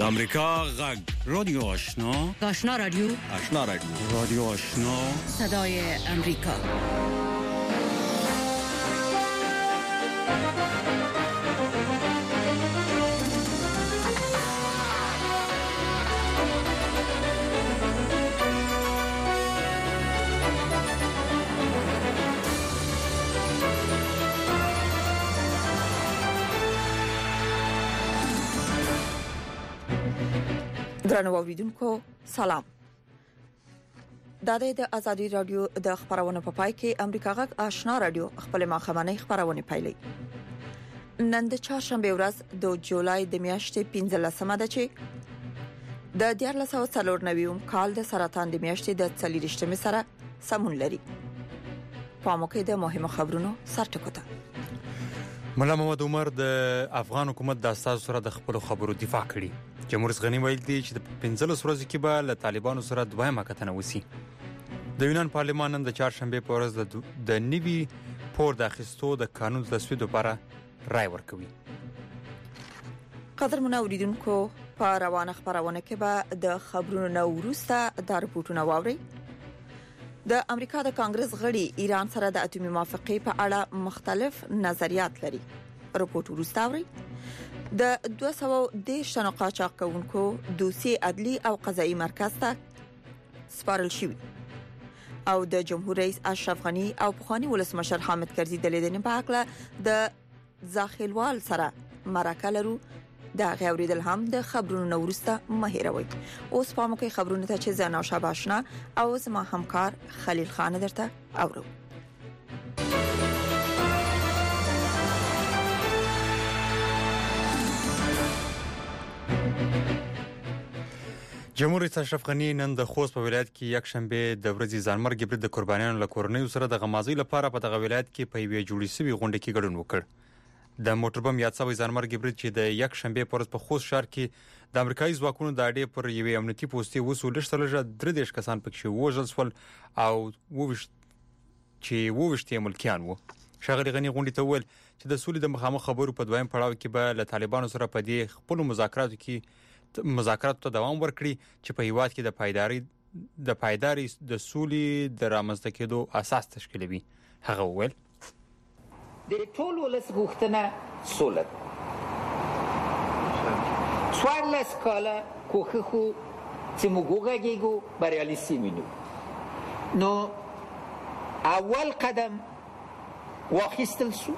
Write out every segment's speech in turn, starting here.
امریکا غږ رادیو آشنا رادیو رادیو آشنا صدای امریکا. درنو اوریدونکو سلام. د آزادي رادیو د خبرونو په پای کې امریکا غږ آشنا رادیو خپل ماخمنۍ خبرونه پیلي. نن د چهارشنبه ورځ د جولای د میاشتې 15مه ده چې د 1494 کال د سرطان د میاشتې د 40مه سره سمون لري. په موقع د مهمو خبرونو سرټکوته مولا محمد عمر د افغان حکومت د اساس سره د خپل خبرو دفاع کړي. جمهور رئیس غنی ویل دی چې د 15 ورځې کې به له طالبانو سره دویمه کتنه وسی. د یونان پارلمان نن د چهارشنبه په ورځ د نوي پور د اخیستو د قانون تصویب لپاره رائے ورکوي. قدرمن اوریدونکو په روانه خبرونه کې به د خبرونو نو وروسته د رپورټونو واوري. د امریکا د کانګرس غړي ایران سره د اټومي موافقې په اړه مختلف نظریات لري. رپورټ وروسته اوري. د 210 شنو قاچاق کوونکو دوسیه عدلی او قضایي مرکز ته سپارل شوی او د جمهور رئیس اشرف غنی او پخوانی ولسمشر حامد کرزي د لیدنې په اړه د ځاخیلوال سره مرکه لرو. دا غوړیدل هم د خبرونو نورسته مهیروي. اوس په موقع خبرونه ته چې زناو شاباشنا او زما همکار خلیل خان درته اورو. جمهور رئیس اشرف غنی نن د خوست په ولایت کې یک شنبه د ورځې ځانمرګ برید د قربانیانو له کورنۍ سره د غمازۍ لپاره په دغه ولایت کې په یوې جوړې شوې غونډه کې ګډون وکړ. د موټر بم یاد شوی ځانمرګ برید چې د یک شنبه په ورځ په خوست ښار کې د امریکایي ځواکونو د اډې پر یوې امنیتي پوسټې وسولشتلجه 13 کسان پکې وژل شول او ووښتي ملکیان وو. شغلی غنی غونډې ته وویل چې د سولې د مخامخ خبرو په دویم پړاو کې به له طالبانو سره په دې خپل مذاکراتو ته دوام ورکړي چې په هیواد کې د پایداري د سولې د رامنځته کېدو اساس تشکیلوي. هغه وویل د ټول ولس غوښتنه سوله څوارلس کاله کوښښ چې موږ وغږیږو بریالي وینو. نو اول قدم واخیستل شو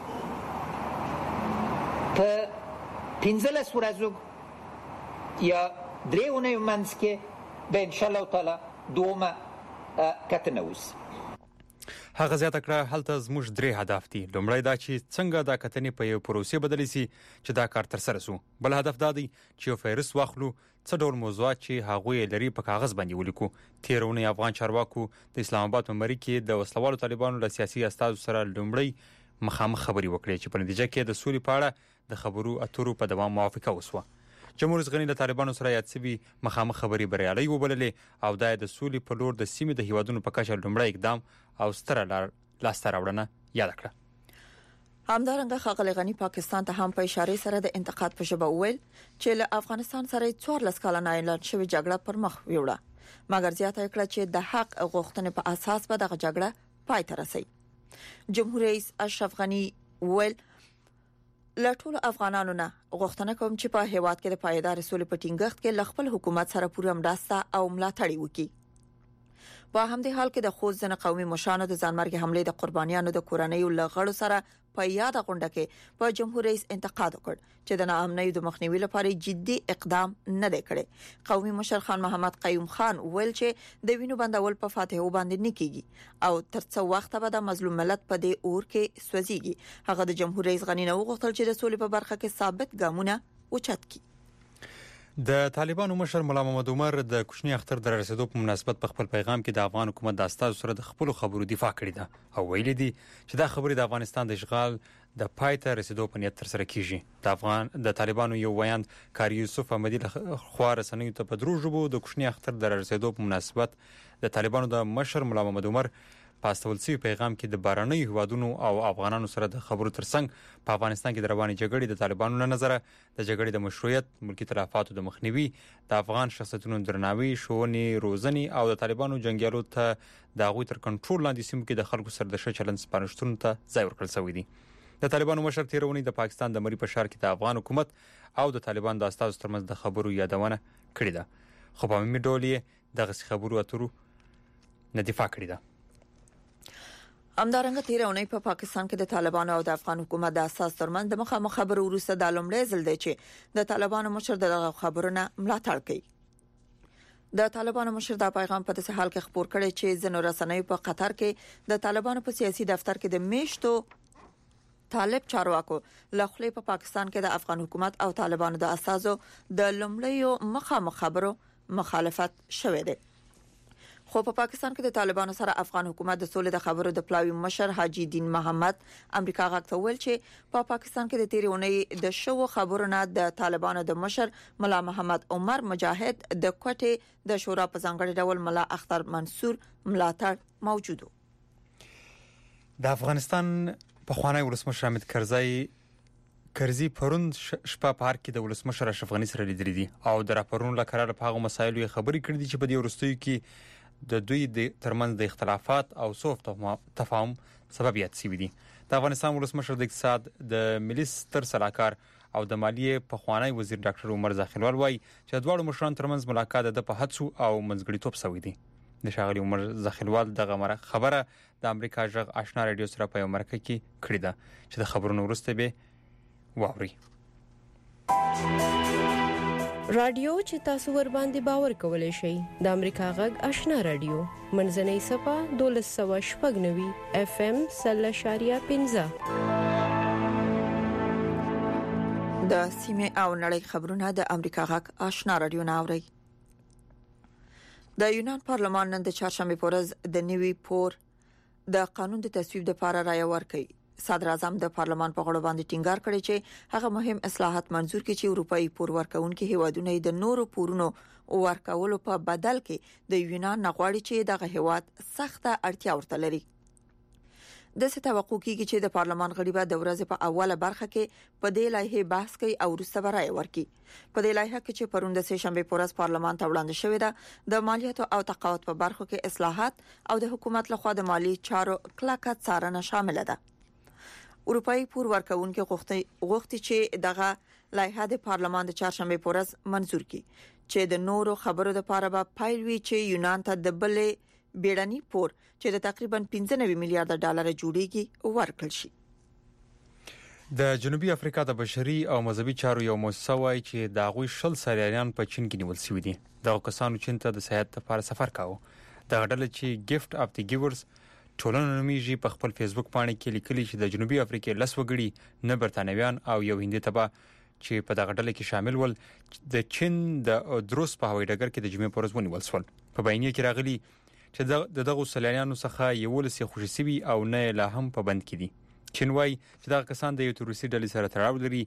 په 15 ورځو یا دریونه منځ کې به ان شاء الله تعالی دومره کتنه وشي. هغه زیاته کړه هلته زموږ درې هدف دي. لومړی دا چې څنګه دا کتنې په یو پروسې بدلی سي چې دا کار تر سره سو. بل هدف دا دی چې یو فهرست واخلو څه ډول موضوعات چې هغه لري په کاغذ باندې ولیکو. تیرونه افغان چارواکو د اسلام آباد په مری کې د وسلوالو طالبانو له سیاسي استازو سره لومړی مخامخ خبري وکړي چې په نتیجه کې د سولې په اړه د خبرو اترو په دوام موافقه وسوه. جمهور رئیس غنی له طالبانو سره یاد شوی مخامخ خبري بریالي وبللې او د سولې په لور د سیمې د هیوادونو په کچه لومړی اقدام او ستره لاسته راوړنه یاد کړه. همدارنګه خغلی غنی پاکستان ته هم په اشاره سره د انتقاد په ژبه وویل چې له افغانستان سره 14 کال نه اعلان شوی جګړه پر مخ ویوړه، مګر زیاته کړه چې د حق غوښتنې په اساس به دغه جګړه پای ته رسي. جمهور رئیس اشرف غنی ویل له ټولو افغانانو نه غوښتنه کوم چې په هیواد کې د پایدار سولې په ټینګښت کې له خپل حکومت سره پوره مرسته او ملاتړ وکړي. په همدې حال کې د خوست ځنه قومي مشرانو د ځانمرګ حمله د قربانیانو د کورنۍ له غړو سره په یاد غونډه کې په جمهور رئیس انتقاد وکړ چې د ناامنۍ د مخنیوي لپاره جدي اقدام نه دی کړی. قومي مشر خان محمد قیوم خان ویل چې د وینو بندول په فاتحو باندې نه کیږي او تر څو وخت به د مظلوم ملت په دې اور کې سوځيږي. هغه د جمهور رئیس غنی نه وغوښتل چې د سولې په برخه کې ثابت ګامونه اوچت کړي. د طالبانو مشر مولا محمد عمر د کوچنی اختر د رسیدو په مناسبت په خپل پیغام کې د افغان حکومت د استازو سره د خپل خبرو دفاع کړې ده او ویل دي چې دا خبرې د افغانستان د اشغال د پایته رسیدو په نیت تر سره کیږي. د طالبانو یو ویاند کار یوسف احمدی خو رسنیو ته په درو ژبو د کوچنی اختر د رسیدو په مناسبت د طالبانو د مشر مولا محمد عمر په استول شوي پیغام کې د بهرنیو هیوادونو او افغانانو سره د خبرو ترڅنګ په افغانستان کې د روانې جګړې د طالبانو له نظره د جګړې د مشروعیت، ملکی تلفاتو د مخنیوي، د افغان شخصیتونو درناوي، ښوونې، روزنې او د طالبانو جنگیالو ته د هغوی تر کنټرول لاندې سیمو کې د خلکو سره د ښه چلند سپارښتنو ته ځای ورکړل شوی دی. د طالبانو مشر تیر اونۍ د پاکستان د مری په ښار کې د افغان حکومت او د طالبانو د استازو ترمنځ د خبرو یادونه کړې ده، خو په عمومي ډول یې دغه خبرو اترو نه دفاع کړې ده. همدارنګه تیر اونۍ په پاکستان کې د طالبانو او د افغان حکومت د اساس ترمنځ د مخامخ خبرو وروسته د لومړي ځل دی چې د طالبانو مشر دغه خبرونه ملاتړ کوي. د طالبانو مشر دا پیغام په داسې حال کې خبر کړی چې ځینو رسنیو په قطر کې د طالبانو په سیاسي دفتر کې د میشتو طالب چارواکو لخوا په پاکستان کې د افغان حکومت او طالبانو د اساسو د لومړیو مخامخ خبرو مخالفت شوه دی. خو په پاکستان کې د طالبانو سره افغان حکومت د سولې د خبرو د پلاوی مشر حاجی دین محمد امریکا غاښ ته ویل چې په پاکستان کې د تیرې اونۍ د شوو خبرونه د طالبانو د مشر ملا محمد عمر مجاهد د کوټې د شورا په ځانګړي ډول ملا اختر منصور ملاتړ موجود و. د افغانستان پخوانی ولسمشر حامد کرزي پرون شپه په هر کې د ولسمشر اشرف غنی سره لیدلې دي او د راپورونو لکه په هغه مسایلو خبرې کړې دي چې په دې ورستیو کې د دوی د ترمنځ د اختلافات او سوء تفاهم سبب یاد شوی دي. د افغانستان ولسمشر د اقتصاد د ملي ستر سلاکار او د مالیې پخوانی وزیر ډاکټر عمر زاخیلوال وایي چې د دواړو مشرانو ترمنځ ملاقات د په هڅو او منځګړیتوب شوی دی. د ښاغلي عمر زاخیلوال دغه خبره د امریکا جغ آشنا رادیو سره په مرکه کې کړې ده چې د خبرونو وروسته به واوري. رادیو چې تاسو ور باندې باور کولای شئ د امریکا غږ آشنا رادیو منځنۍ صفه 1290 FM 0.15 د سیمه او نړۍ خبرونه د امریکا غږ آشنا رادیو ناوړي. د یونان پارلمان نن د چهارشنبه په ورځ د نیوي پور د قانون د تصویب لپاره رائے ورکړي. صدر اعظم د پارلمان په غړو باندې ټینګار کړی چې هغه مهم اصلاحات منزور کړي چې اروپאי پور ورکونکي هیوادونه د نورو پورونو ورکولو په بدل کې د یونان نغواړي چې دغه هیواد سخته اړتیا ورته لري. د څه توقع کیږي چې د پارلمان غړي به د ورځې په اوله برخه کې په دې لایحه بحث کوي او وروسته به رائے ورکړي. په دې لایحه کې چې پروند سه شنبه په ورځ پارلمان ته وړاندې شوې ده د مالیاتو او تقاعد په برخو کې اصلاحات او د حکومت لخوا د مالی چارو کلکه څارنه شامل ده. اروپאי پور ورکونکي غوښتي چې دغه لایحه د پارلمان د چهارشنبه په ورځ منزور کړي چې د نورو خبرو لپاره به پایل وی چې یونان ته د بلې بیړنی پور چې د تقریبا 15 میلیارډ ډالر جوړیږي ورکړل شي. د جنوبي افریقا د بشري او مذهبي چارو یو مؤسسه وايي چې د غوي شل سریانیان په چین کې نیول شوی دي. دغه کسانو چین ته د سیاحت لپاره سفر کاوه. د غډل چې گیفت اف دی ګیورز ټولنه نومیږي په خپل فیسبوک باندې کې لیکلي چې د جنوبي افریقا لس وګړي نه برتانویان او یو هندي تبع چې په دغه ډله کې شامل ول د چین د دروس په هوایي ډګر کې د جمعې پر ورځ ونیول شول. په بیانیه کې راغلي چې دغه سیلانیانو څخه یو لسی خوشي سوي او نه لا هم په بند کې دي. چین وايي چې دغه کسان د یو تروریستي ډلې سره تړاو لري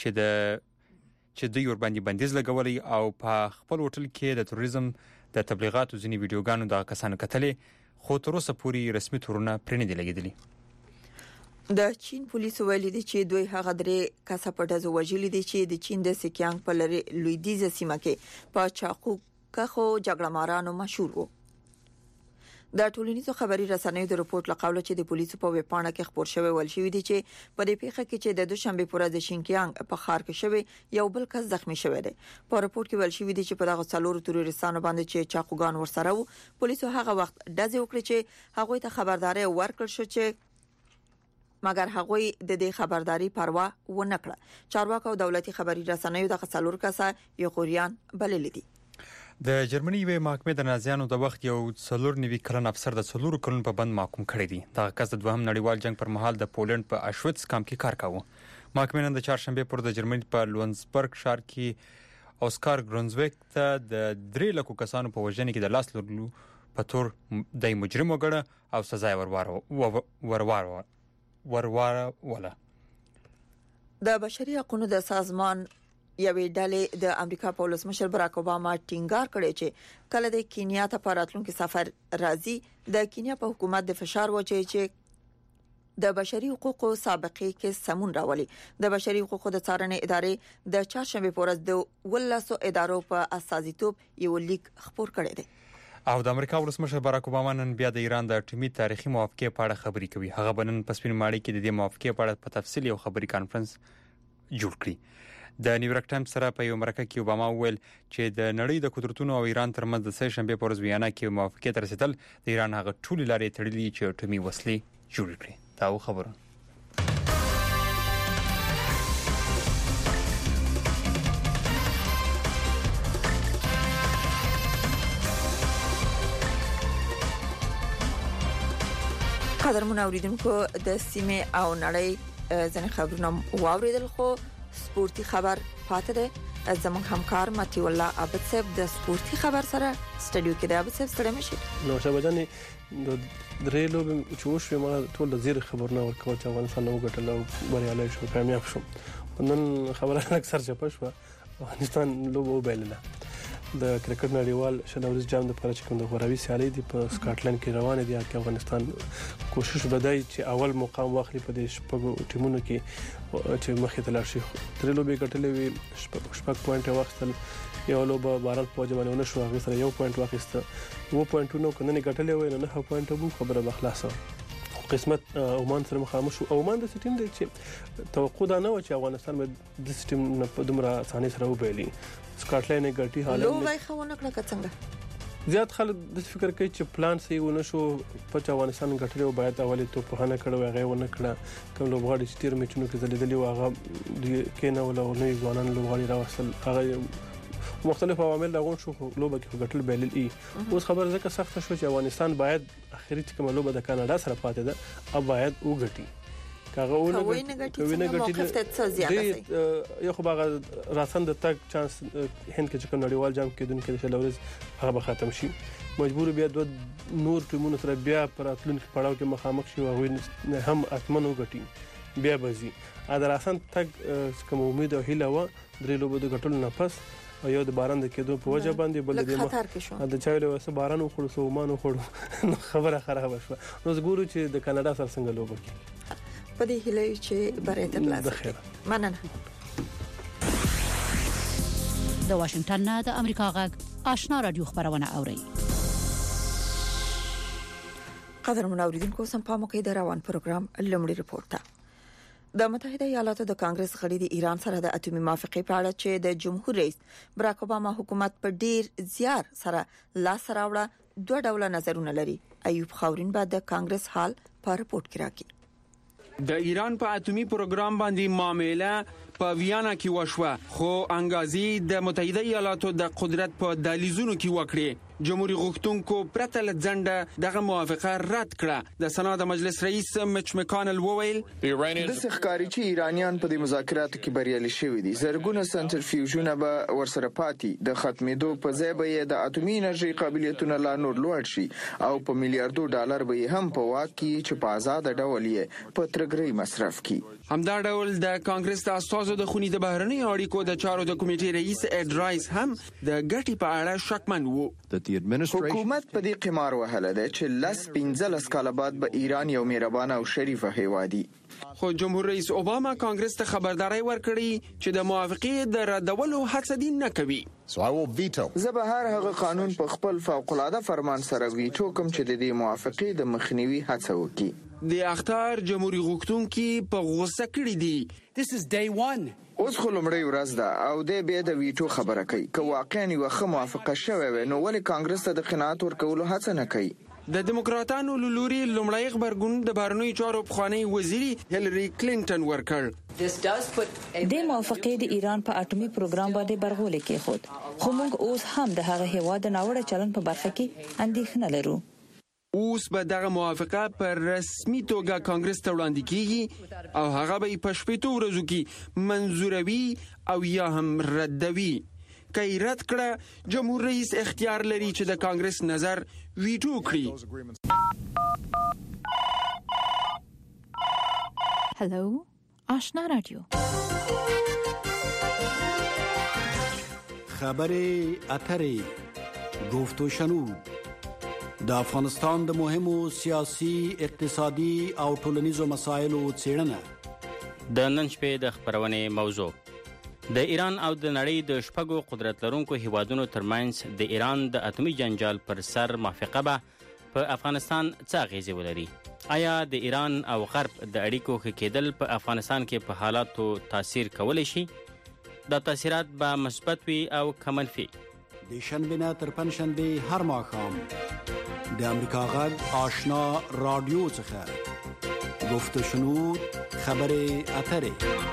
چې دوی ور باندې بندیز لګولي او په خپل هوټل کې د تروریزم د تبلیغاتو ځینی ویډیوګانو د کسانو کتلې خو تر اوسه پورې رسمي تورونه پرې نه دي لګیدلي. د چین پولیسو ویلي دي چې دوی هغه درې کسه په ډزو وژلي دي چې د چین د سکیانګ په لری لویدیزه سیمه کې په چاقو کخو جګړه مارانو مشهور وو. د ټولنیزو خبري رسنیو د رپورت لقاوله چې د پولیسو په ویب پاڼه کې خبر شوی ول شوی دی چې په دې پیښه کې چې د دوشنبه پر ورځ شینکیانګ په ښار کې شوی یو بل کس زخمی شوی دی. په رپورت کې ول شوی دی چې په دغه څلورو تروریستانو باندې چې چاقوګان ورسره وو پولیسو هغه وخت ډزې وکړي چې هغه ته خبرداري ورکړ شو چې مګر هغه د دې خبرداري پروا و نه کړه. چارواکو او دولتي خبري رسنیو د څلور کسه یو خوريان بلل دي. د جرمني یوه محکمې د نازیانو د وخت یو 4 کلن افسر د 4 کلن په بند محکوم کړی دی. دا کس د دوهم نړیوال جنگ پر مهال د پولند په اشویتس کامپ کې کار کاوه. محکمې نن د چهارشنبه پر د جرمني په لونزبرګ ښار کې اوسکار ګرونزویک ته د 3 لکو کسانو په وژنې کې د لاس لرلو په تور د مجرم وګړه او سزا ورواره. د بشري حقوقو د سازمان یوې ډلې د امریکا په ولسمشر براک اوباما ټینګار کړی چې کله د کینیا ته پراتلونکو سفر راځي د کینیا په حکومت د فشار وچی چې د بشري حقوقو سابقې کې سمون راولي. د بشري حقوقو د څارنې ادارې د چهارشنبه په ورځ د ولسو ادارو په اساسیتوب یو لیک خپور کړی دی. او د امریکا ولسمشر براک اوباما نن بیا د ایران د اټومي تاریخي موافقې په اړه خبرې کوي. هغه بنن په سپین ماړی کې د دې موافقې په اړه په تفصیل یو خبري کانفرنس جوړ کړی. د نیویارک ټایمز سره په یو مرکه کې اوباما وویل چې د نړۍ د قدرتونو او ایران ترمنځ د سه شنبه په ورځ ویانا کې موافقې ته رسیدل د ایران هغه ټول لارې تړلې چې اټومي وسلې جوړ کړي. دا خبره قدرمن اوریدونکو د سیمه او نړۍ ځنې خبرونه واوریدل خو سپورتي خبر پاتې ده. زموږ همکار ماتي الله عبد صاحب د سپورتي خبر سره سټډیو کې د عبد صاحب سره مشي. نو شبجاني د درېلو چې وشو ما ټول د زیر خبرونه ورکول چې افغانستان وګټل او بریالي شو کامیاب شو. نن خبره اکثر چپه شو افغانستان لوبو وبایلله. د کرکټ نړیوال شلوريز جام د پاره چې کوم د غوراوي سیالي دی په سکاټلند کې روانه دي چې افغانستان کوشش بدای چې اول مقام واخلي په دې شپږو ټیمونو کې چې مخې ته لاړ شي. درېلو به ګټلې وي شپږ پوینټ واخیستل. یو لوبه بارل په ځمانه ونه شو هغه سره یو پوینټ واخیسته. وو پوینټونو کنه ګټلې وي نه 9 پوینټ وو خبره بخلاصه. قسمت عمان سره مخامخ شو. عمان د سټیم دی چې توقع دا نه و چې افغانستان به د سټیم په دومره ثاني سره وبایلي. سکاټلند ګټي حالت لو وای خونه کړه څنګه زیات خلک د فکر کوي چې پلان صحیح ونه شو په افغانستان غټلې او باید اولې ته په هنه کړو هغه ونه کړه کوم لوبغاړي چې تیر میچونو کې زلیدلې او هغه کینه ولا نه ځوانان لوبغاړي راوصل هغه مختلف عوامل راغون شو لوبه کې غټل بیلل اوس خبر ځکه سخت شو چې افغانستان باید اخري کوم لوبه د کاناډا سره پاتې ده او باید وګټي کاغه وینه ګټي یو خو باغ راسن د تک چانس هند کې چې کوم نړیوال جام کې دن کې شلورز هغه ختم شي مجبور بیا د نور ټیمونو سره بیا پر اتلونکو پړاو کې مخامخ شي او هم اتمنو ګټي بیا بزي ا دراسن تک کوم امید او هیله و درې لوبو د ګټل نه پس یو د باران د کېدو په وجه باندې بل د د چاویل وسه باران وخړو سومانو خړو خبره خراب شوه. نو زګورو چې د کاناډا سره څنګه لوبه کوي په دې هیله چې بریا ترلاسه مننه. د واشنگټن نه د امریکا غږ آشنا رادیو خبرونه اوري. قدرمن اوریدونکو سم په موقع د روان پروګرام لومړی رپورټ د متحده ایالاتو د کانګرس غړي د ایران سره د اټومي موافقې په اړه چې د جمهور رئیس براک اوباما حکومت په ډیر زیار سره لاس راوړه دوه ډول نظرونه لري. ایوب خاورین بعد د کانګرس حال په رپورت کې راکړي. د ایران په اټومي پروګرام باندې معاملې په ویانا کې وشوه خو انګازي د متحده ایالاتو د قدرت په دهلیزونو کې وکړي. جمهوریت غوښتونکو پرته لځنده دغه موافقه رد کړه. د سنا د مجلس رئیس مچ مکانل وویل د سخکاري چې ایرانیان په دې مذاکراتو کې بریالي شوي دي زرګونه سنټرفیوژونه به ورسره پاتې د ختمېدو په ځای به د اټومي انرژي قابلیتونه لا نور لوړ شي او په میلیارډو ډالر به هم په واک کې چې په آزاد ډول یې په ترګري مصرف کی. همدا ډول د کانګرس د استازو د خونی د بهرنی اړیکو د چارو د کمیټې رئیس اډ رایس هم د ګټي په اړه شکمن وو. حکومت په دې قمار وهله ده چې 15 کال بعد به ایران یو مهربانه او شریفه هیواد دی. خو جمهور رئیس اوباما کانګرس ته خبرداري ورکړي چې د موافقې د ردولو هڅه دي نه کوي. زه به هر هغه قانون په خپل فوق العاده فرمان سره ویټو کوم چې د دې موافقې د مخنیوي هڅه وکړي. د اختار جمهوریت غوښتونکو په غوسه کړی دي. This is day 1. اوس خو لمړی ورځ ده او د بیا د ویټو خبره کوي که واقعا یو ښه موافقه شوه نو ولې کانګرس ته د قناعت ورکولو هڅه نه کوي. د دیموکراتانو لوري لمړی خبرګون د بهرنیو چارو پخوانی وزیری هیلری کلینټن ورکړ. د موافقې د ایران په اټومي پروګرام باندې برغولې کې خود خو موږ اوس هم د هغه هیواد د ناوړه چلن په برخه کې اندېښنه لرو. اوس به دغه موافقه پر رسمي توګه کانګرس ته وړاندې کیږي او هغه به په شپږ ورځو کې منزوروي او یا هم ردوي. کای رد کړه جمهور رئیس اختیار لري چې د کانګرس نظر ویټو کړي. هلو آشنا رادیو خبرې اترې گفت و شنود د افغانستان د مهمو سیاسي اقتصادي او ټولنیزو مسایلو څېړنه د نن شپې د خبرونې موضوع د ایران او د نړۍ د شپږو قدرت لرونکو هیوادونو ترمنځ د ایران د اتومي جنجال پر سر موافقه به په افغانستان څه اغیزې ولري؟ آیا د ایران او غرب د اړیکو ښه کېدل په افغانستان کې په حالاتو تاثیر کولی شي؟ دا تاثیرات به مثبت وي او که منفي؟ د شنبې نه تر پنجشنبې هر ماښام د امریکا غږ آشنا رادیو څخه گفت و شنود خبرې اترې.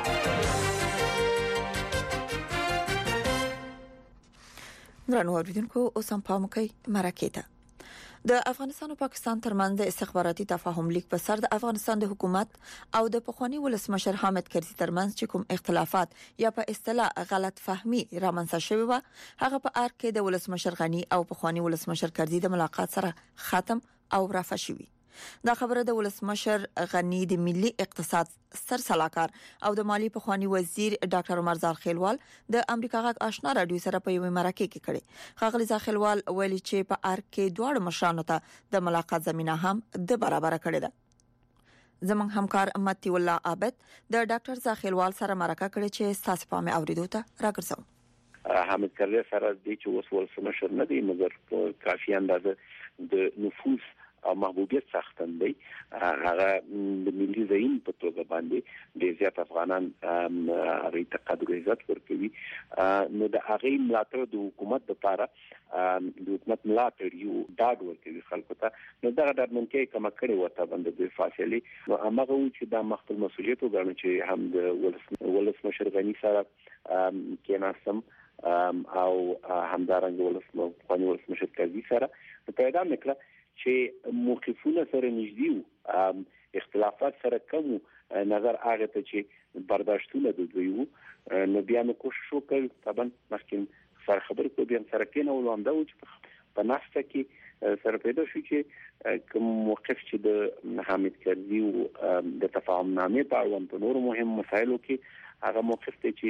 درنو اوریدونکو اوس هم پام کوئ مرکې ته. د افغانستان او پاکستان ترمنځ د استخباراتي تفاهم لیک په سر د افغانستان د حکومت او د پخوانی ولسمشر حامد کرزي ترمنځ چې کوم اختلافات یا په اصطلاح غلط فهمي رامنځته شوی و هغه په ارګ کې د ولسمشر غني او پخوانی ولسمشر کرزي د ملاقات سره ختم او رافع شوی. دا خبره د ولسمشر غني د ملي اقتصاد سر سلاکار او د مالی پخوانی وزیر ډاکټر عمر زار خیلوال د امریکا غږ آشنا رادیو سره په یوه مرکه کې کړي. خاغلی زار خیلوال ویلي چې په ارګ کې دواړو مشرانو ته د ملاقات زمينه هم د برابر کړي ده. زمونږ همکار متي الله عابد د ډاکټر زار خیلوال سره مرکه کړي چې تاسو په مې اوریدو ته راګرځو. حامد کرزي سره د چې ولسمشر نه دی مګر کافي اندازه د نفوذ او محبوبیت ساختن دی هغه د ملي زعیم په توګه باندې د زیات افغانان هغه تقدر عزت ورکوي نو د هغه ملاتړ د حکومت لپاره د حکومت ملاتړ یو ډاډ ورکوي خلکو ته نو دا د منکې کما کړي وته باندې د فاصله نو هغه چې د مخکې مسؤلیت وګڼي چې هم د ولسمشر غني سره کېناسم او همدارنګ ولسمشر کرزي سره پیدا نکړه چې موقفونه سره نږدې اختلافات سره کم نظر هغه ته چې برداشتونه د دوی نو بیا نو کوشش وکړ طبعا مخکې سره خبرې کوي بیا سره کې نو ولومده چې په ناسته کې سره پیدا شو چې کوم موقف چې د حامد کرزي د تفاهم نامې په اړه په نور مهم مسایلو کې هغه موقف ته چې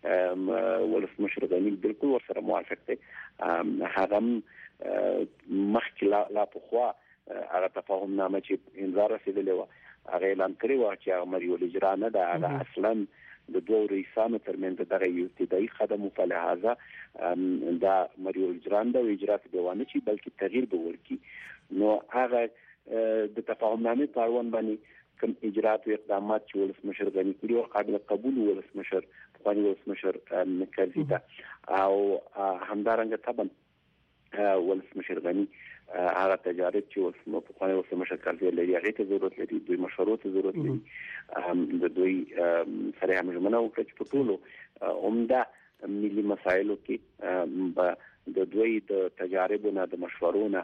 ولسمشر غني بالکل ورسره موافق دی هغه مخکې لا په خوا هغه تفاهم نامه چې انذار رسیدلی و هغه اعلان کړی و چې هغه مریول اجرا نه ده هغه اصلا د دوه رئیسانو ترمنځ دغه یو ابتدایي قدم په لحاظه دا مریول اجرا نه او اجرات به ونه چې بلکې تغییر به ورکړي نو هغه د تفاهم نامې په اړوند باندې کوم اجرات او اقدامات چې ولسمشر غني کړی او قابل قبول ولسمشر کرزي ده او همدارنګه طبعا ولسمشر غني هغه تجارب چې ولسمشر کرزي لري هغه ته ضرورت لري دوی مشروط ضرورت لري د دوی سره همږمنه وکړي چې په ټولو عمده ملي مسایلو کې د دوی د تجاربونو د مشورونو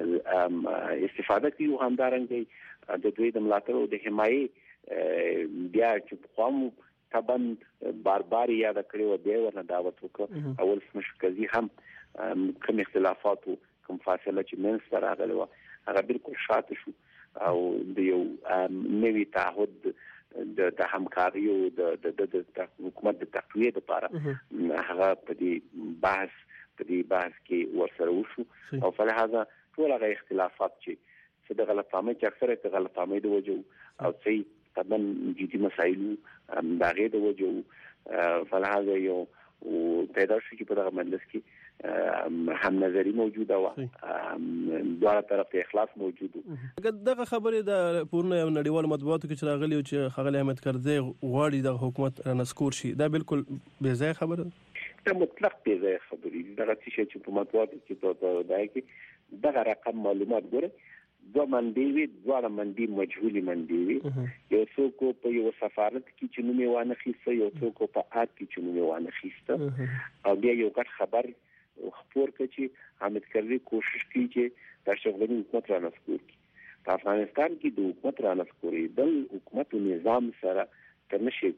استفاده کوي او همدارنګه د دوی د ملاتړ او د حمایې بیا چې قوم طبعا بار یاد کړی و دی ورنه دعوت وکړ اول ولسمشر کرزي هم کوم اختلافات او کوم فاصله چې منځ ته راغلی و هغه بالکل شاته شو او د یو نوي تعهد د همکاري او د حکومت د تقویه لپاره هغه په دې بحث کې ورسره وشو او فلهذا ټول هغه اختلافات چې د غلطامۍ چې اکثره د غلطامۍ د وجو او چې طبعا جدي مسایل دغه د وجو فلهذا یو پیدا شو چې په دغه مجلس کې هم نظری موجوده و دواړه طرف ته اخلاص موجود و دغه خبره د پورنه نړیوال مطبوعاتو کې راغلی او چې خغلی احمد کرزي غواړي د حکومت رانسکور شي دا بالکل بے ځای خبره ده مطلق بے ځای خبرې دغه چې په مطبوعاتو کې په دغه رقم معلومات ګوره دوه منډي وي دواړه منډي مجهولي منډي وي یو څوک په یو سفارت کې چې نوم یې وانه خېسته یو څوک په آت کې چې نوم یې وانه خېسته او بیا یو غټ خبر خبر کړي چې حامد کرزي کوشش کوي چې د شغلي حکومت رانسکور کړي په افغانستان کې د حکومت رانسکوري د حکومت نظام سره تنشي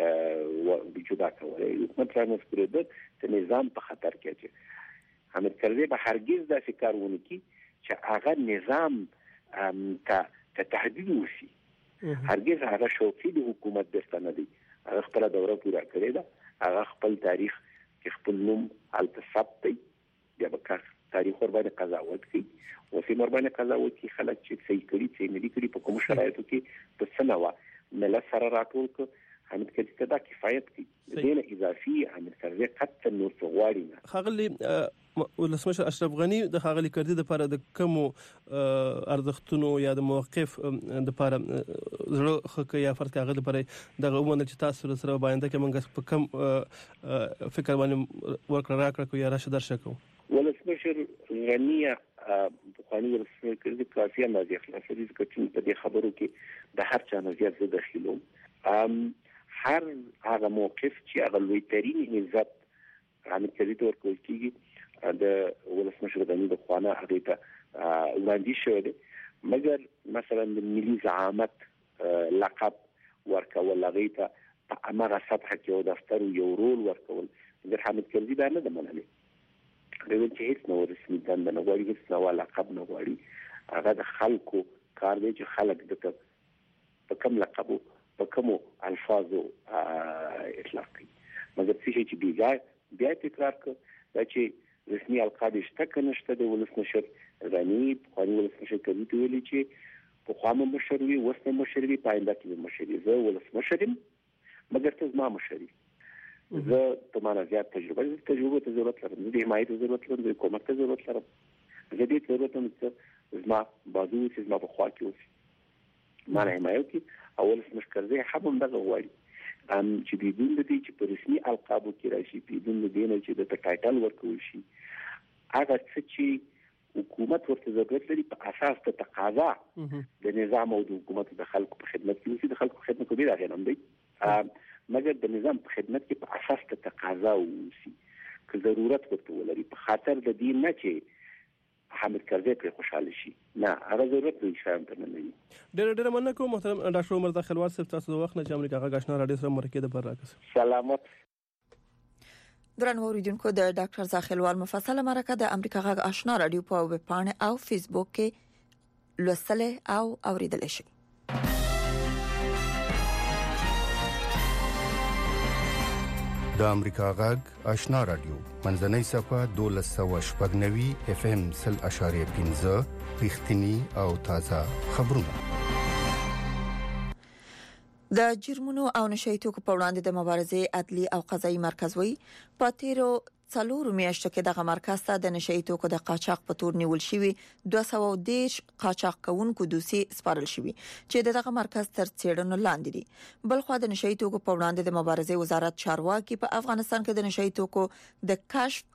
جدا کولای حکومت رانسکوري د نظام په خطر کې چې حامد کرزي به هرگز داسې کار ونه کړي چې هغه نظام ته تهدید وشي هرگز هغه شوقي د حکومت دسته نه دی هغه خپل دوره پوره کړې ده، هغه خپل تاریخ کې خپل نوم الته ثبت دی، بیا به تاریخ ور باندې قضاوت کوي، وسې ور باندې قضاوت کوي خلک چې صحیح کړي چې نه کړي په کوم شرایطو کې په سنوا مل سره راټول ک حامد کرزي ته دا کفایت کوي، دین اضافي حامد کرزي قط نور څغواړي نه. خغلی ولسمشر اشرف غنی د خغلی کرزي د لپاره د کوم ارزښتونو یا د موقف د لپاره زړه خکه یا فرض کاغذ لپاره د عموما چې تاسو سره باندې کې موږ په کم فکر باندې ورکړه راکړه یا راشه درشه کو. ولسمشر غنی بخوانی ولسمشر کرزي کافي اندازې خلاصې دي چې په دې خبرو کې د هر چا نظر زه داخلوم. هر هغه موقف چې هغه لوی ترين عزت حامد کرزي ته ورکول کیږي د ولسمشر غنی د خوانه هغه ته وړاندې شوی دی، مګر مثلا د ملي زعامت لقب ورکول هغه ته په امغه سطح کې او دفتر یو رول ورکول د حامد کرزي باندې د منلې د چې هیڅ نو رسمي دند نه غواړي، هیڅ نو لقب نه غواړي، هغه د خلکو کار دی چې خلک د په کوم لقب په کوم الفاظو اطلاق کوي، مګر چې بیا تکرار کړ دا چې رسمي القاب شته کنه شته د ولسمشر غنی په ولسمشر کرزي ته ویلي چې په خامه مشروي وسنه مشروي پاینده کې مشروي زه ولسمشرم مګر ته زما مشروي زه په معنا زیات تجربه ته ضرورت لرم، د حمایت ضرورت لرم، د کومک ته ضرورت لرم، زه دې ضرورت لرم چې زما بازو چې زما په خوا کې اوسي معنی حمایت کې اول ولسمشر کرزي هم دغه غواړي چې بدون د دې چې په رسمي القابو کې راشي، بدون د دې نه چې د ټایټل ورکول شي، هغه څه چې حکومت ورته ضرورت لري په اساس د تقاضا د نظام او د حکومت د خلکو په خدمت کې اوسي، د خلکو خدمت کوي دا غنم دی، مګر د نظام په خدمت کې په اساس د تقاضا اوسي که ضرورت ورته ولري په خاطر د دې نه چې حامد کرزي پر خوشاله شي، نه هغه ضرورت نه شایم ته نه وي. ډېر مننه کوم محترم ډاکټر عمر داخلوال صاحب، تاسو د وخت نه چې امریکا غږ آشنا رادیو سره مرکه د پر راکس. سلامت. درنو اوریدونکو د ډاکټر داخلوال مفصله مرکه د امریکا غږ آشنا رادیو په ویب پاڼه او فیسبوک کې لوستل او اوریدل شي. د امریکا غږ آشنا رادیو منځنۍ صفه 1290 FM 0.5 رښتینی او تازه خبرونه. د جرمونو او نشئی توکو په وړاندې د مبارزې عدلي او قضایي مرکز وی په تیرو څلورو میاشتو کې دغه مرکز ته د نشئی توکو د قاچاق په تور نیول شوی 210 قاچاق کوونکو دوسي سپارل شوی چې دغه مرکز تر څېړنو لاندې دي. بلخو د نشئی توکو په وړاندې د مبارزې وزارت چارواکي په افغانستان کې د نشئی توکو د کشف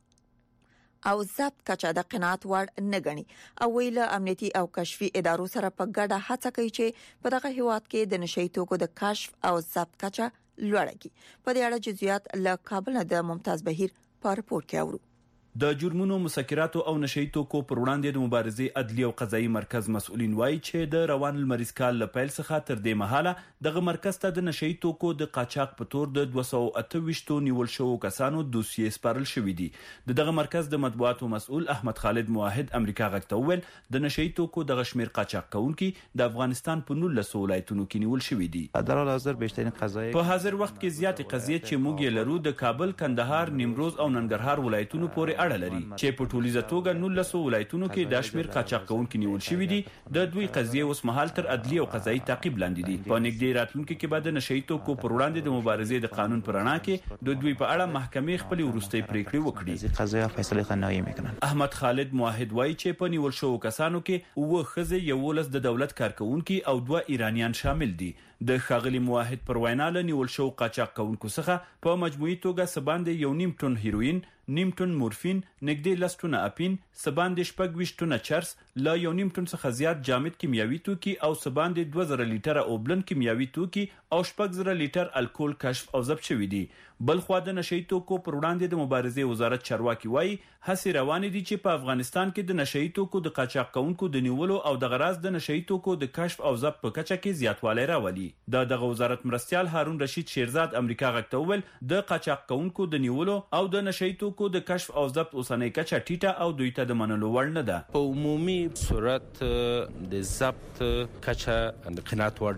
او ضبط کچا د قناعت وړ نه غني او ویل امنیتي او کشفي ادارو سره په ګډه هڅه کوي چې په دغه هیواد کې د نشئی توکو د کشف او ضبط کچا لوړه کی. په دې اړه جزئیات له کابل د ممتاز بهیر په رپورت کې اورو. د جرمونو مسکراتو او نشئی توکو پر وړاندې د مبارزې عدلي او قضایي مرکز مسؤلین وایي چې د روان المریز کال له پیل څخه تر دې مهاله دغه مرکز ته د نشئی توکو د قاچاق په تور د 228 نیول شوو کسانو دوسیې سپارل شوې دي. دغه مرکز د مطبوعاتو مسؤل احمد خالد موحد امریکا غږ ته وویل د نشئی توکو د غشمیر قاچاق کوونکي د افغانستان په 19 ولایتونو کې نیول شوې دي. در حال حاضر بیشترین قضایي په حاضر وخت کې زیاتې قضیې چې موږ یې لرو د کابل، کندهار، نیمروز او ننګرهار ولایتونو پورې اړه لري چې په ټولیزه توګه 19 ولایتونو کې د شمیر قاچاق کوونکي نیول شوی دي. د دوی قضیه اوس مهال تر عدلي او قضایي تعقیب لاندې دي. په نږدې راتلونکي کې به د نشئی توکو پر وړاندې د مبارزې د قانون پر رڼا کې د دوی په اړه محکمې خپل وروستۍ پریکړې وکړي. قضایي فیصله قانوني میکنن. احمد خالد موحد وایي چې په نیول شوو کسانو کې 9 ښځې، 11 د دولت کارکونکي او 2 ایرانیان شامل دي. د ښاغلي موحد پر وینا له نیول شوو قاچاق کوونکو څخه په مجموعي توګه سباندې 1.5 ټن هیروین، 1.5 ټن مورفین، نږدې 10 ټنه اپین، سباندې 14 ټنه چرس، لا 1.5 ټن څخه زیات جامد کیمیاوي توکي او سباندې 2000 لیټره اوبلن کیمیاوي توکي او 4000 لیټر الکول کشف او ضبط شوی دي. بل خو د نشئی توکو پر وړاندې د مبارزې وزارت چارواکي وایي هڅې روانې دي چې په افغانستان کې د نشئی توکو د قاچاق کوونکو د نیولو او د غراض د نشئی توکو د کشف او ضبط په کچه کې زیاتوالی راولي. دغه وزارت مرستيال هارون رشید شیرزاد امریکا غږ ته وویل د قاچاق کوونکو د نیولو او د نشئی توکو د کشف او ضبط اوسنۍ کچه ټیټه او دوی ته د منلو وړ نه ده. په عمومي صورت د ضبط کچه د قناعت وړ نه ده.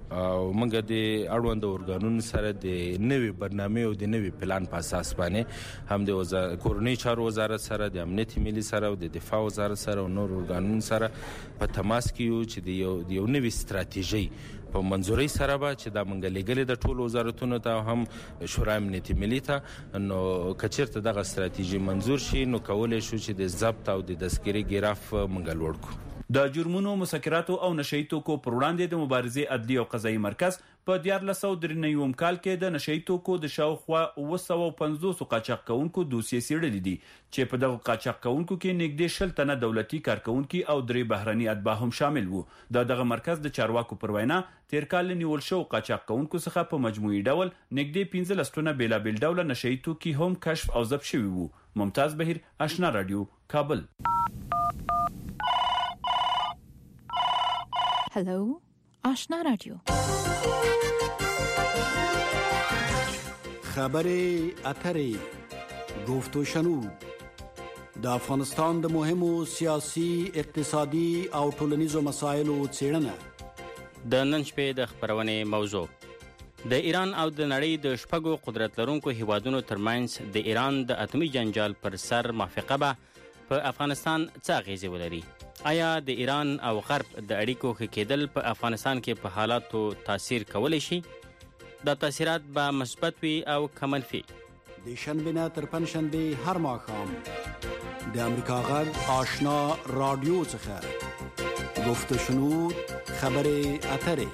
او موږ د اړوند اورګانونو سره د نوې برنامه او د نوې پلان په اساس باندې هم د کورنۍ چارو وزارت سره د امنیت ملي سره او د دفاع وزارت سره او نور اورګانونو سره په تماس کې یو چې د یو نوې ستراتیژي په منځوري سره به چې دا منګ لګلې د ټولو وزارتونو ته هم شورای امنیت ملي ته نو کچیرته دغه ستراتیژي منظور شي نو کولای شو چې د ضبط او د دستګیری ګراف منګ لوړ کو. د جرمونو مسکراتو او نشئی توکو پر وړاندې د مبارزې عدلي او قضایي مرکز په 1493 کال کې د نشئی توکو د شاوخوا 250 قاچاق کوونکو دوسیې سیړلې دي چې په دغه قاچاق کوونکو کې نږدې 10 تنه دولتي کارکونکو او 3 بهرني اتباع هم شامل وو. دغه مرکز د چارواکو پر وینا تیر کال نیول شو قاچاق کوونکو څخه په مجموعي ډول نږدې 15 تنه بیلابل ډول نشئی توکي هم کشف او ضبط شوي وو. ممتاز بهیر، آشنا رادیو، کابل. هلو آشنا رادیو. خبري اتري گفت و شنود د افغانستان د مهمو سیاسي اقتصادي او ټولنیزو مسایلو څېړنه. د نن شپې د خبرونې موضوع د ایران او د نړۍ د شپږو قدرت لرونکو هیوادونو ترمنځ د ایران د اتومي جنجال پر سر موافقه به په افغانستان څه اغیزې ولري. آیا د ایران او غرب د اړیکو ښه کېدل په افغانستان کې په حالاتو تاثیر کولی شي؟ دا تاثیرات به مثبت وي او که منفي؟ د شنبې نه تر پنجشنبې هر ماښام د امریکا غږ آشنا رادیو څخه گفت و شنود، خبرې اترې.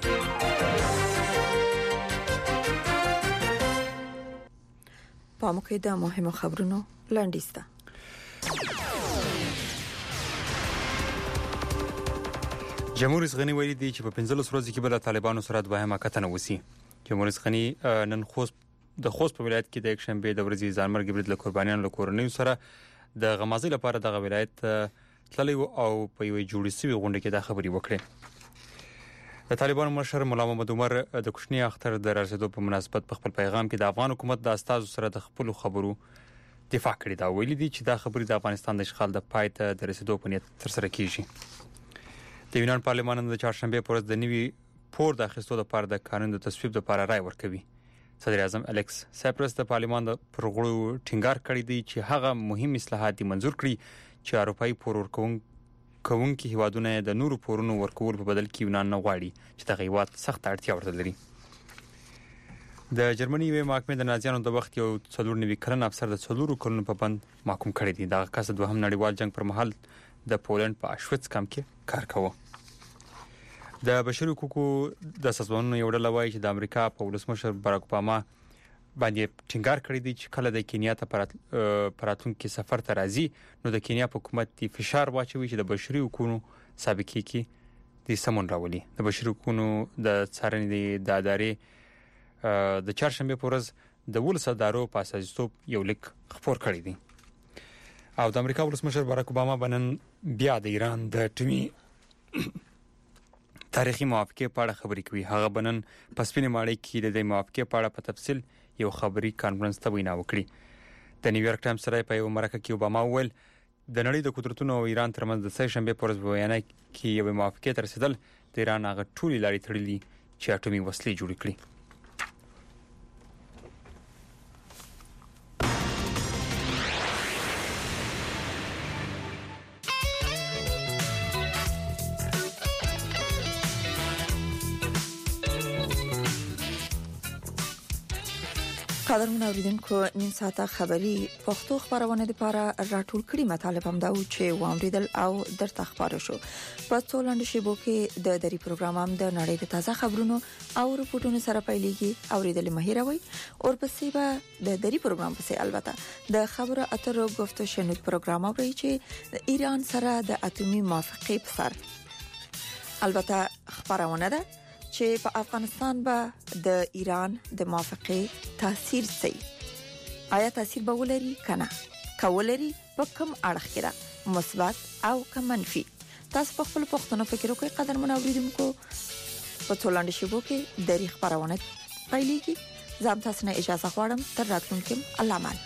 په موږ د مهمو خبرونو لاندې ده. جمهور رئیس غنی ویلي دی چې په 15 ورځو کې به له طالبانو سره دوهمه کتنه وسی. جمهور رئیس غنی نن خوست په ولایت کې د یک شنبې د ورځې ځانمرګ برید له قربانیانو له کورنیو سره د غمازۍ لپاره دغه ولایت تللی او په یوې جوړې شوې غونډه کې دا خبرې وکړې. د طالبانو مشر مولا محمد عمر د کوچني اختر د رسیدو په مناسبت په خپل پیغام کې د افغان حکومت د استازو سره د خپل خبرو دفاع کړې. دا ویلي دی چې دا خبرې د افغانستان د اشغال د پای ته د رسیدو په نیت ترسره کیږي. د یونان پارلمان د چهارشنبه پر ورځ د نوي پور د اخیستو لپاره د قانون د تصویب لپاره رائے ورکوي. صدر اعظم الیکس سایپرس د پارلمان د پرغړو ټینګار کړی دی چې هغه مهم اصلاحات منزور کړي چې اروپאי پور ورکوونکي هیوادونه د نورو پورونو ورکول په بدل کې یونان نه غواړي چې دغه هیواد سخت اړتیا ورته لري. د جرمني یوې محکمې د نازیانو د وخت یو 94 کلن افسر د 4 کلونو په بند محکوم کړی دی. دغه کس د دوهم نړیوال جنگ پر مهال د پولند په اشویتس کمپ کې کار کاوه. د بشري حقوقو د سازمانونو یو ډله وایي چې د امریکا په ولسمشر باراک اوباما باندې ټینګار کړی دی چې کله د کینیا ته پراتونکو سفر ته راځي نو د کینیا په حکومت تی فشار واچوي چې د بشري حقوقو سابقې کې د سمون راولي. د بشري حقوقو د څارنې د ادارې د چهارشنبه په ورځ د ولسدارو په اساسیتوب یو لیک خپور کړی دی. او د امریکا ولسمشر باراک اوباما بنن بیا د ایران د اټومي تاریخي موافقه په اړه خبرې کوي. هغه بنن په سپینې ماڼۍ کې د موافقه په اړه په تفصیل یو خبري کانفرنس ته وینا وکړي. د نیویارک ټایمز سره په یو مرکه کې اوباما وویل د نړۍ د قدرتونو او ایران ترمنځ د سه شنبه پر ورځ بیان کې یو موافقه تر رسیدل د ایران هغه ټولې لارې تړلې چې اټومي وسلې جوړ کړي. قدرمن اوریدونکو نیم ساعته خبری پښتو خبرونه لپاره راټول کړي مطالب هم دا و چې واوریدل او درته خبرو شو. په ټولنډ شیبو کې د دری پروګرام هم د نړۍ د تازه خبرونو او رپورټونو سره پیلېږي. اوریدل مهیروي او پسې به د دری پروګرام پسې البته د خبرو اترو گفت و شنود پروګرام اوري چې د ایران سره د اټومي موافقه په سر البته خبرونه ده چې په افغانستان به د ایران د موافقه تاثیر سي. آیا تاثیر به ولري کنه؟ کولري په کوم اړه کې ده، مثبت او کوم منفي؟ تاسو په خپل پښتنو فکر وکړئ. قدرمن اوریدونکو په ټولنډ شیبو کې د خبرونه پیلېږي. زم تاسو نه اجازه غواړم تر راتلونکي الله امان.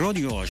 رادیو